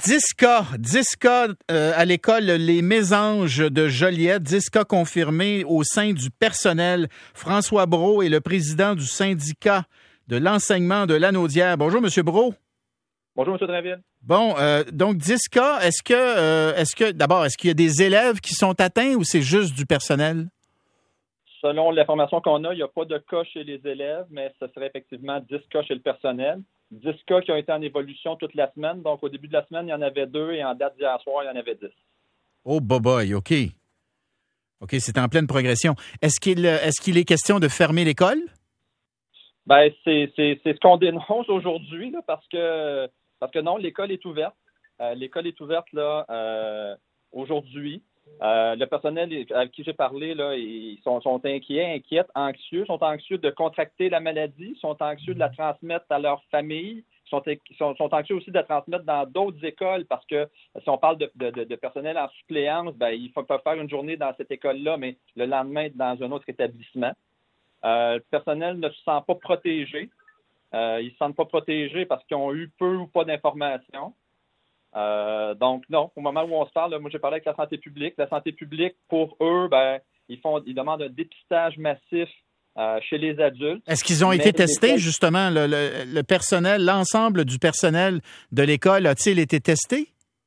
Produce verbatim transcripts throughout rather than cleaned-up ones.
dix cas, dix cas euh, à l'école Les Mésanges de Joliette, dix cas confirmés au sein du personnel. François Brault est le président du syndicat de l'enseignement de Lanaudière. Bonjour, M. Brault. Bonjour, M. Drainville. Bon, euh, donc dix cas, est-ce que, euh, est-ce que, d'abord, est-ce qu'il y a des élèves qui sont atteints ou c'est juste du personnel? Selon l'information qu'on a, il n'y a pas de cas chez les élèves, mais ce serait effectivement dix cas chez le personnel. dix cas qui ont été en évolution toute la semaine. Donc, au début de la semaine, il y en avait deux et en date d'hier soir, il y en avait dix. Oh, boboy, OK. OK, c'est en pleine progression. Est-ce qu'il, est-ce qu'il est question de fermer l'école? Bien, c'est, c'est, c'est ce qu'on dénonce aujourd'hui, là, parce que, parce que non, l'école est ouverte. Euh, l'école est ouverte là euh, aujourd'hui. Euh, le personnel avec qui j'ai parlé, là, ils sont, sont inquiets, inquiets, anxieux, sont anxieux de contracter la maladie, sont anxieux de la transmettre à leur famille, sont, sont, sont anxieux aussi de la transmettre dans d'autres écoles parce que si on parle de, de, de personnel en suppléance, ben, ils peuvent faire une journée dans cette école-là, mais le lendemain dans un autre établissement. Euh, le personnel ne se sent pas protégé. Euh, ils ne se sentent pas protégés parce qu'ils ont eu peu ou pas d'informations. Euh, donc, non, au moment où on se parle, là, moi, j'ai parlé avec la santé publique. La santé publique, pour eux, ben, ils font, ils demandent un dépistage massif euh, chez les adultes. Est-ce qu'ils ont été testés, justement, le, le, le personnel, l'ensemble du personnel de l'école, a-t-il été testé?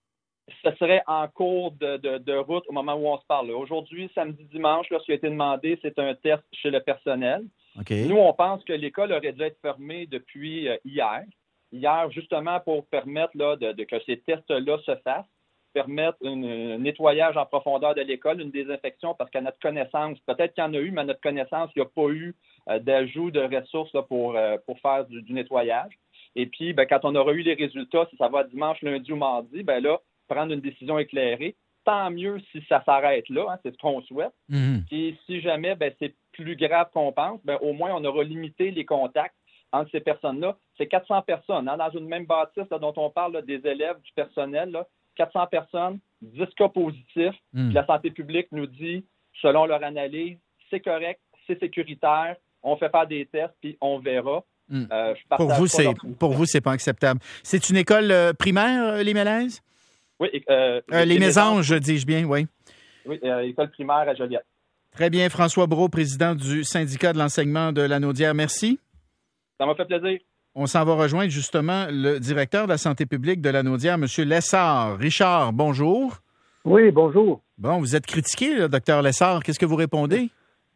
Ce serait en cours de, de, de route au moment où on se parle. Aujourd'hui, samedi, dimanche, là, ce qui a été demandé, c'est un test chez le personnel. Okay. Nous, on pense que l'école aurait dû être fermée depuis euh, hier. Hier, justement, pour permettre là, de, de, que ces tests-là se fassent, permettre une, un nettoyage en profondeur de l'école, une désinfection, parce qu'à notre connaissance, peut-être qu'il y en a eu, mais à notre connaissance, il n'y a pas eu euh, d'ajout de ressources là, pour, euh, pour faire du, du nettoyage. Et puis, ben, quand on aura eu les résultats, si ça va dimanche, lundi ou mardi, ben là, prendre une décision éclairée. Tant mieux si ça s'arrête là, hein, c'est ce qu'on souhaite. Mm-hmm. Et si jamais ben, c'est plus grave qu'on pense, ben, au moins on aura limité les contacts entre ces personnes-là. C'est quatre cents personnes, hein, dans une même bâtisse là, dont on parle là, des élèves, du personnel, là, quatre cents personnes, dix cas positifs. Mm. La santé publique nous dit, selon leur analyse, c'est correct, c'est sécuritaire, on fait faire des tests, puis on verra. Mm. Euh, pour, vous, c'est, pour vous, c'est pas acceptable. C'est une école euh, primaire, euh, les Mélèzes? Oui. Euh, euh, les, les Mésanges, dis-je bien, oui. Oui, euh, école primaire à Joliette. Très bien. François Brault, président du syndicat de l'enseignement de Lanaudière. Merci. Ça m'a fait plaisir. On s'en va rejoindre justement le directeur de la santé publique de Lanaudière, M. Lessard. Richard, bonjour. Oui, bonjour. Bon, vous êtes critiqué, le docteur Lessard. Qu'est-ce que vous répondez?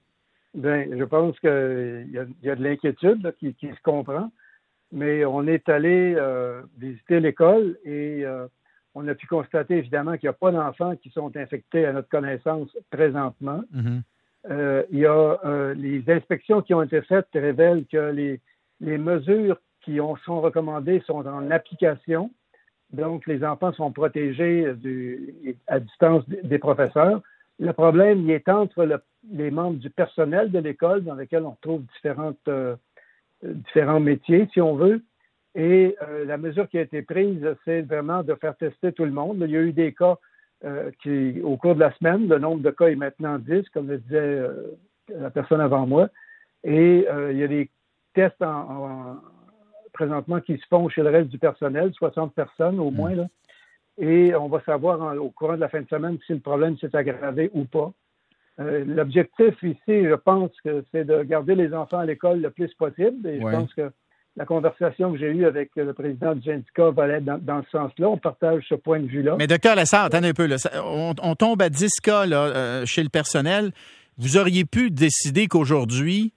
Bien, je pense qu'il y a, y a de l'inquiétude là, qui, qui se comprend, mais on est allé euh, visiter l'école et euh, on a pu constater évidemment qu'il n'y a pas d'enfants qui sont infectés à notre connaissance présentement. Mm-hmm. Euh, il y a euh, les inspections qui ont été faites révèlent que les, les mesures qui ont, sont recommandées sont en application. Donc, les enfants sont protégés du, à distance des professeurs. Le problème, il est entre le, les membres du personnel de l'école, dans lequel on retrouve différentes, euh, différents métiers, si on veut. Et euh, la mesure qui a été prise, c'est vraiment de faire tester tout le monde. Il y a eu des cas euh, qui, au cours de la semaine, le nombre de cas est maintenant dix, comme le disait euh, la personne avant moi. Et euh, il y a des tests en, en, présentement qui se font chez le reste du personnel, soixante personnes au moins, là. Et on va savoir en, au courant de la fin de semaine si le problème s'est aggravé ou pas. Euh, l'objectif ici, je pense que c'est de garder les enfants à l'école le plus possible. Et ouais. Je pense que la conversation que j'ai eue avec le président du syndicat va aller dans, dans ce sens-là. On partage ce point de vue-là. Mais docteur Lessard, attendez un peu. Là. On, on tombe à dix cas là, euh, chez le personnel. Vous auriez pu décider qu'aujourd'hui,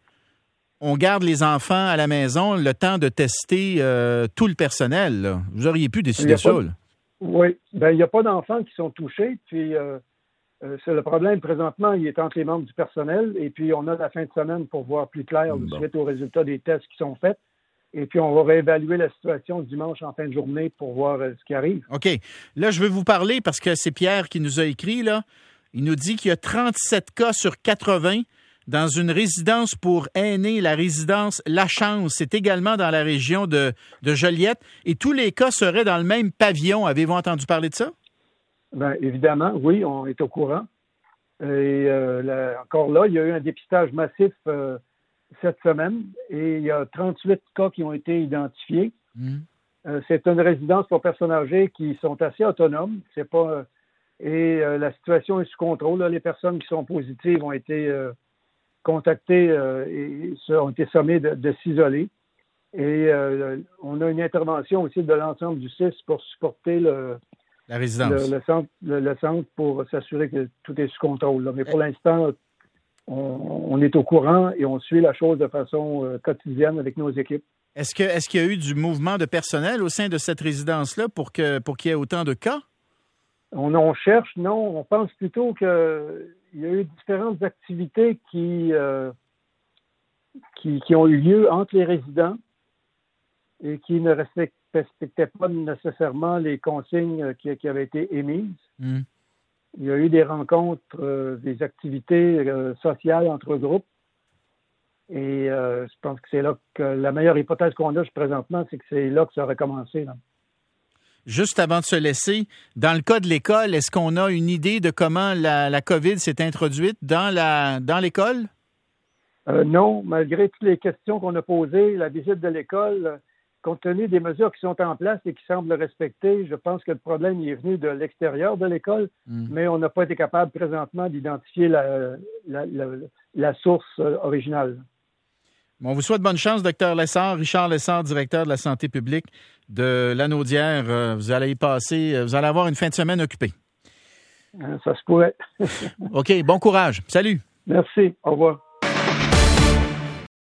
on garde les enfants à la maison le temps de tester euh, tout le personnel. Là. Vous auriez pu décider ça. Là. Oui. Bien, il n'y a pas d'enfants qui sont touchés. Puis, euh, euh, c'est le problème présentement, il est entre les membres du personnel. Et puis, on a la fin de semaine pour voir plus clair bon. suite aux résultats des tests qui sont faits. Et puis, on va réévaluer la situation dimanche en fin de journée pour voir euh, ce qui arrive. OK. Là, je vais vous parler parce que c'est Pierre qui nous a écrit, là. Il nous dit qu'il y a trente-sept cas sur quatre-vingts dans une résidence pour aînés, la résidence La Chance. C'est également dans la région de, de Joliette. Et tous les cas seraient dans le même pavillon. Avez-vous entendu parler de ça? Bien, évidemment, oui, on est au courant. Et euh, là, encore là, il y a eu un dépistage massif euh, cette semaine et il y a trente-huit cas qui ont été identifiés. Mmh. Euh, c'est une résidence pour personnes âgées qui sont assez autonomes. C'est pas et euh, la situation est sous contrôle. Là. Les personnes qui sont positives ont été euh, contactées euh, et ont été sommées de, de s'isoler. Et euh, on a une intervention aussi de l'ensemble du C I S pour supporter le, la résidence. Le, le, centre, le, le centre pour s'assurer que tout est sous contrôle. Là. Mais pour l'instant, on, on est au courant et on suit la chose de façon euh, quotidienne avec nos équipes. Est-ce que est-ce qu'il y a eu du mouvement de personnel au sein de cette résidence-là pour que pour qu'il y ait autant de cas? On, on cherche, non. On pense plutôt qu'il y a eu différentes activités qui, euh, qui, qui ont eu lieu entre les résidents et qui ne respectaient pas nécessairement les consignes qui, qui avaient été émises. Mmh. Il y a eu des rencontres, euh, des activités euh, sociales entre groupes. Et euh, je pense que c'est là que la meilleure hypothèse qu'on a présentement, c'est que c'est là que ça a recommencé. Là. Juste avant de se laisser, dans le cas de l'école, est-ce qu'on a une idée de comment la, la COVID s'est introduite dans, la, dans l'école? Euh, non, malgré toutes les questions qu'on a posées, la visite de l'école, compte tenu des mesures qui sont en place et qui semblent respectées, je pense que le problème est venu de l'extérieur de l'école, mmh. mais on n'a pas été capable présentement d'identifier la, la, la, la source originale. Bon, on vous souhaite bonne chance, docteur Lessard. Richard Lessard, directeur de la santé publique de Lanaudière. Vous allez y passer, vous allez avoir une fin de semaine occupée. Ça se pourrait. OK, bon courage. Salut. Merci. Au revoir.